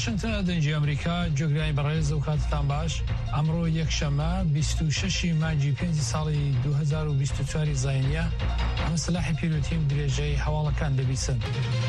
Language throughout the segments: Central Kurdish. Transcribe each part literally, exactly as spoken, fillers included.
واشنطن دنجی ئەمریکا جۆگرانی بەڕێز و کاتتان باش ئەمڕۆ یەکشەمە بیست و شەشی مانگی پێنجی ساڵی دوو هەزار و بیست و چوار زاینیە ئەمە سلاحی پیرۆتیم درێژەی هەواڵەکان دەبیسن.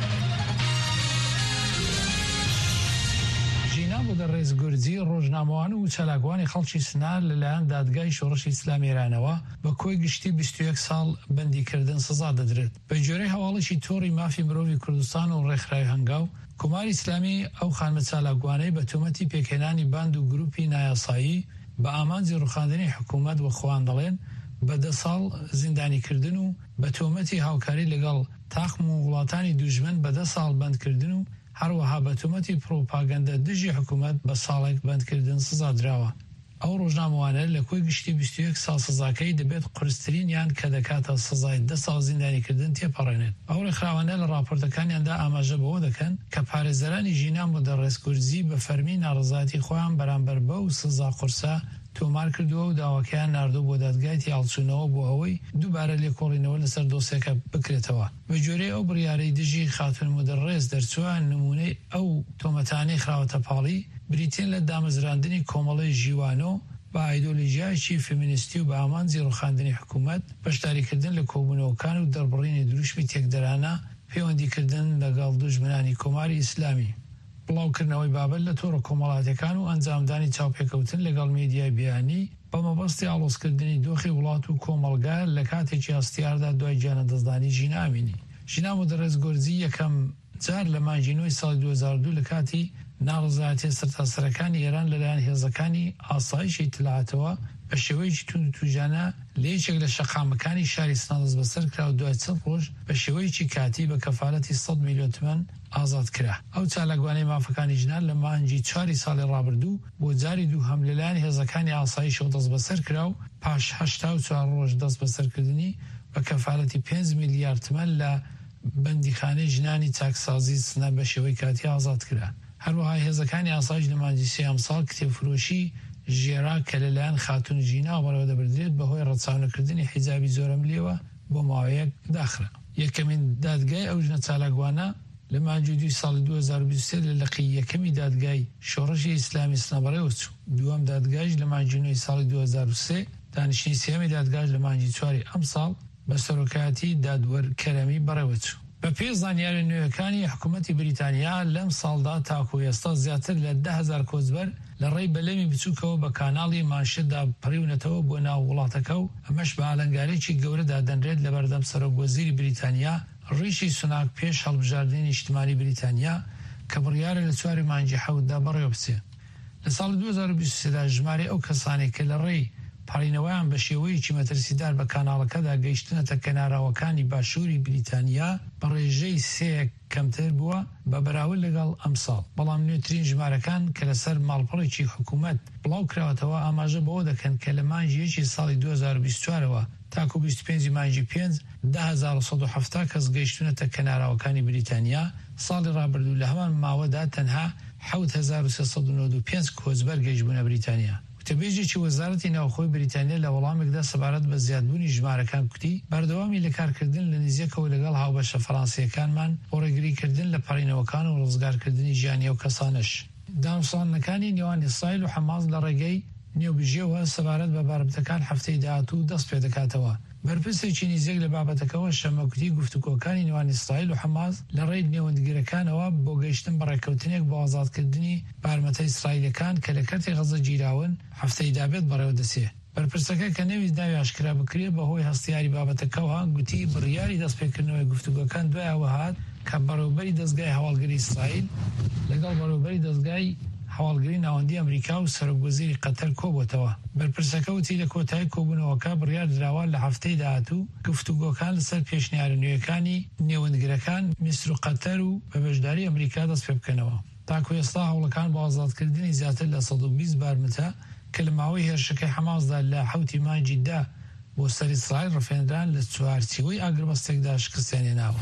ژینا بۆ دەڕێز گورجی ڕۆژنامەوان و چالاکوانی خەڵکی سنار لەلایەن دادگای شۆڕشی ئیسلامی ئێرانەوە بە کۆی گشتی بیست و یەک ساڵ بەندیکردن سزا دەدرێت. بە جۆرەی هەواڵێکی تۆڕی مافی مرۆڤی کوردستان و ڕێکخراوی هەنگاو کۆماری ئیسلامی ئەو خانمە چالاکوانەی بە تۆمەتی پێکهێنانی باند و گروپی نایاسایی بە ئامانجی ڕوخاندنی حکوومەت و خۆیان دەڵێن بە دە ساڵ زیندانیکردن و بە تۆمەتی هاوکاری لەگەڵ تاخم و وڵاتانی دوژمن بە دە ساڵ بەندکردن و هەروەها بە تۆمەتی پرۆپاگەندە دژی حکوومەت بە ساڵێک بەندکردن سزا درراوە. ئەو ڕۆژنامەوانە لە کۆی گشتی بیست و یەک ساڵ سزاکەی دەبێت قورسترین یان کە دەکاتە سزای دە ساڵ زیندانیکردن تێپەڕێنێت. ئەو ڕێکخراوانە لە راپۆرتەکانیاندا ئاماژە بەوە دەکەن کە پارێزەرانی ژینان بۆ دەڕێز گورجی بە فەرمی ناڕەزایەتی خۆیان بەرامبەر بەو سزا قورسە تۆمار کردووە و داواکەیان ناردوو بۆ دادگای تێهەڵچوونەوە بۆ ئەوەی دووبارە لێکۆڵینەوە لەسەر دۆسێکە بکرێتەوە. بە جۆرەی ئەو بڕیارەی دژی خاتون مدەڕێز دەرچووە نمونەی ئەو تۆمەتانەی خراوەتە پاڵی بریتین لە دامەزراندنی کۆمەڵی ژیوانۆ با ئایدۆلۆژیایکی فێمینیستی و بە ئامانجی ڕوخاندنی حکوومەت بەشداریکردن لە کۆبوونەوەکان و دەربڕینی دروشمی تێکدەرانە پەیوەندیکردن لەگەڵ دوژمنانی کۆماری ئیسلامی. بڵاوکردنەوەی بابەت لە تۆڕە کۆمەڵاتەکان و ئەنجامدانی چاوپێکەوتن لەگەڵ میدیای بیانی بە مەبەستی ئاڵۆزکردنی دۆخی وڵات و کۆمەڵگا لە کاتێکی هەستیاردا دوای گیانەدەستدانی ژینا ئامینی. ژینا مدەڕێز گورجی یەکەم جار لە مانگی نۆی ساڵی دوو هەزار و دوو لە کاتی ناڕەزایەتی سەرتاسەرەکانی ئێران لەلایەن هێزەکانی ئاسایشی اطلاعاتەوە بە شێوەیەکی تون و تووژانە لە یەکێک لە شەقامەکانی شاری سنە دەست بەسەر کرا و دوای چەند ڕۆژ بە شێوەیەکی کاتی بە کەفالەتی سەد میلیۆن تمەن ئازاد کرا. ئەو چالاکوانەی مافەکانی ژنان لە مانگی چواری ساڵی ڕابردوو بۆ جاری دووهەم لەلایەن هێزەکانی ئاسایشەوە دەست بەسەر کرا و پاش هەشتا و چوار ڕۆژ دەست بەسەرکردنی بە کەفالەتی پێنج میلیارد تمەن لە بەندیخانەی ژنانی چاکسازی سنە بە شێوەی کاتی ئازاد کرا. هەروەها هێزەکانی ئاسایش لە مانگی سێ ئەمساڵ کتێبفرۆشی ژێرا کە لەلایەن خاتون ژینا بەڕێوە دەبردرێت بەهۆی ڕەچاونەکردنی حیجابی زۆرە ملیەوە بۆ ماوەیەک داخرا. یەکەمین دادگای ئەو ژنە چالاکوانە لە مانگی دووی ساڵی دوو هەزار و بیست و سێ لە لەقی یەکەمی دادگای شۆڕشی ئیسلامی سنە بەڕێوە چوو. دووەم دادگایش لە مانگی نۆی ساڵی دوو هەزار و سێ، دانیشتنی سێمی دادگاش لە مانگی چواری ئەم ساڵ بە سەرۆکایەتی دادوەرکەرەمی بەڕێوە چوو. بە پێی زانیاری نوێیەکانی حکوومەتی بریتانیا لەم ساڵدا تاکو ئێستا زیاتر لە دە هەزار کۆچبەر لە ڕێی بەلەمی بچووکەوە بە کاناڵی مانشێتدا پڕیونەتەوە بۆ ناو وڵاتەکە و ئەمەش بە ئالەنگارێکی گەورەدا دەنرێت لە بەردەم سەرۆکوەزیری بریتانیا ڕیشی سوناک پێش هەڵبژاردننی نیشتمانی بریتانیا کە بڕیارە لە چواری مانگی حەوتدا بەڕێوە بچێ. لە ساڵی دوو هەزار و بیست و سێدا ژمارە ئەو کەسانێک کە لە ڕێی پەڕینەوەیان بە شێوەیەکی مەترسیدار بە کاناڵەکەدا گەیشتنەتە کەناراوەکانی باشووری بریتانیا بە ڕێژەی سێیەک کەمتر بووە بە بەراورد لەگەڵ ئەم ساڵ. بەڵام نوێترین ژمارەکان کە لەسەر ماڵپەڕێکی حکوومەت بڵاو کراوەتەوە ئاماژە بەوە دەکەن کە لە مانگی یەکی ساڵی دوو هەزار و بیست و چوارەوە تاکو بیست و پێنجی مانگی پێنج دە هەزار و سەد و هەفتا کەس گەیشتونەتە کەناراوەکانی بریتانیا. ساڵی ڕابردوو لە هەمان ماوەدا تەنها حەوت هەزار و سێسەد و نۆ و پێنج کۆچبەر گەیشتبوونە بریتانیا. وتەبێژێکی وەزارەتی ناوخۆی بریتانیا لە وەڵامێکدا سەبارەت بە زیادبوونی ژمارەکان کوتی بەردەوامی لە کارکردن لە نزیەکەوە لەگەڵ هاوبەشە فەڕەنسیەکانمان بۆ ڕێگریکردن لە پەڕینەوەکان و ڕزگارکردنی ژیانی ئەو کەسانش. دامسانەکانی نێوان ئیسرائیل و حەماس لە ڕێگەی نێوبژێەوە سەبارەت بە باربتەکان هەفتەی داهاتوو دەست پێ دەکاتەوە. بەرپرسێکی نزیک لە بابەتەکەەوە شەمەکوتی گفتوگۆکانی نێوان ئیسرائیل و حەماس لە ڕێی نێوەندگرەکانەوە بۆ گەیشتن بە ڕێکەوتنێک بۆ ئازادکردنی بارمەتە ئیسرائیلەکان کە لە کەرتی غەزە گیراون هەفتەی دابێت بەڕێوە دەچێ. بەرپرسەکە کە نەویست ناوی ئاشکرا بکرێت بەهۆی هەستیاری بابەتەکەەوە گوتی بڕیاری دەستپێکردنەوەی گفتوگۆکان دوایەوە هات کە بەڕێوەبەری دەستگای هەواڵگری ئیسرائیل لەگەڵ بەڕێوەبەری دەستگای هەواڵگری ناوەندی ئەمریکا و سەرۆکوەزیری قەتەر کۆبووەتەوە. بەرپرسەکە وتی لە کۆتایی کۆبوونەوەکە بڕیار دراوە لە هەفتەی داهاتوو گفتوگۆکان لەسەر پێشنیارە نوێیەکانی نێوەندگرەکان میسر و قەتەر و بە بەشداری ئەمریکا دەست پێ بکەنەوە. تاکو ئێستا هەوڵەکان بۆ ئازادکردنی زیاتر لە سەد و بیست بارمتە کە لە ماوەی هێرشەکەی حەماسدا لە حەوتی مانگی دا بۆ سەر ئیسرائیل ڕفێنران لە چوارچێوەی ئاگربەستێکدا شکستیان هێناوە.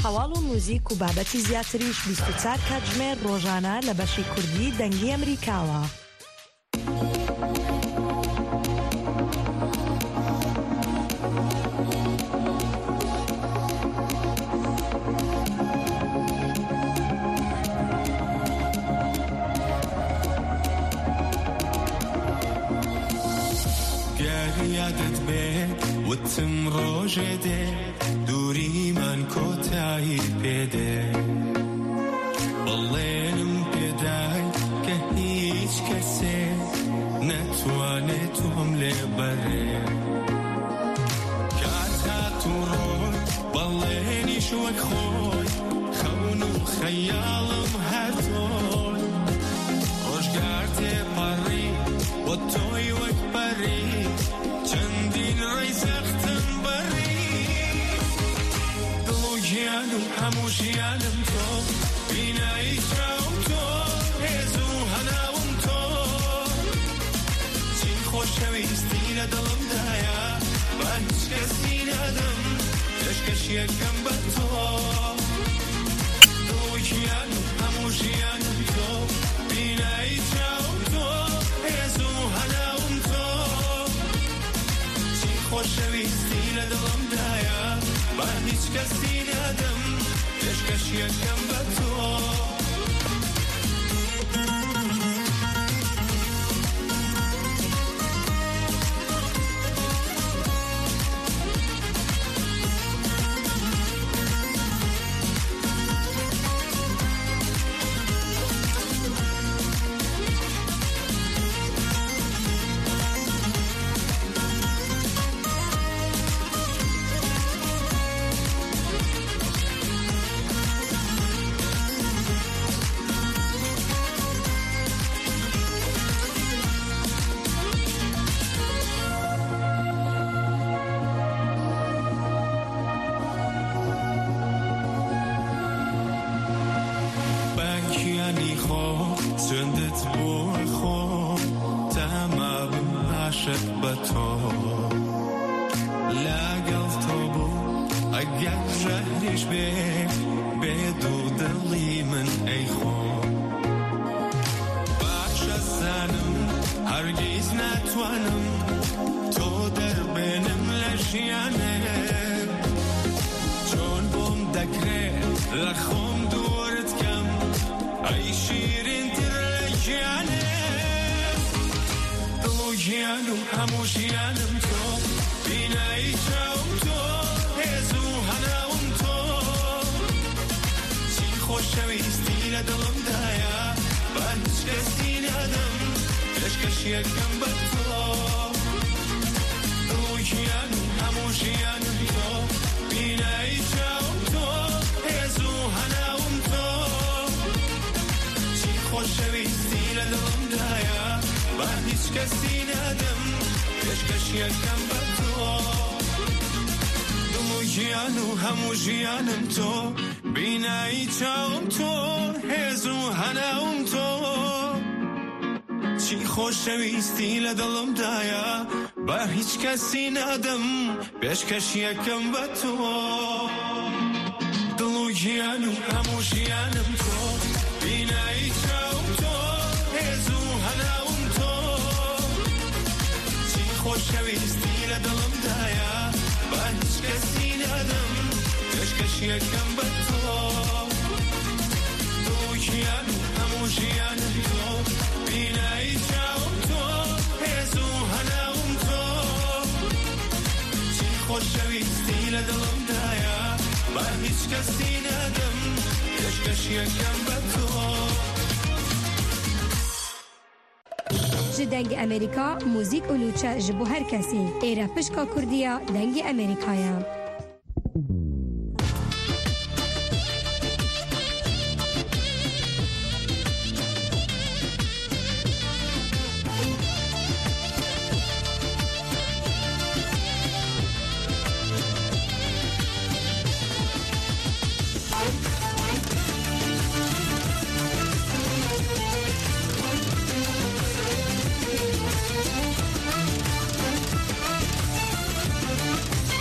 حواڵ و موزیک و بابەتی زیاتریش بیست و چوار کاتژمێر ڕۆژانە لە بەشی کوردی دەنگی ئەمریکاوە. یادت به وتم روژه ده دوری من کتایی پیده بلینم پیدای که هیچ کسی نتوانه تو حمله بره کاتا تو روی بلینیش وک خوی خونو خیالم هر توی روشگرد پاری و توی وک پاری چندین ریزختم بری دلو جیانم همو جیانم تو بینایی چاوم تو هزو هناوم تو چین خوشویستی لدلم دایا با هیچ کسی ندم تشکش یکم با تو دلو جیانم همو جیانم تو بینایی چاوم تو هزو هناوم تو خوشویستی لدلم دایا با هیچ کسی ندم تشکش یکم با تو خوشویستی لدلم دایا با هیچ کسی ندم پیشکش یکم با تو دلو جیانم همو جیانم تو بینایی چاوم تو هزو هناوم تو چی خوشویستی لدلم دایا با هیچ کسی ندم پیشکش یکم با تو دلو جیانم همو جیانم تو بینایی چاوم تو هزو هناوم تو چی خوشویستی لدلم دایا با هیچ کسی ندم پیشکش یکم با تو ji dengê Amerîka, mûzik û nûçe ji bo her kesî. Êre pişka Kurdiya dengê Amerîkaya.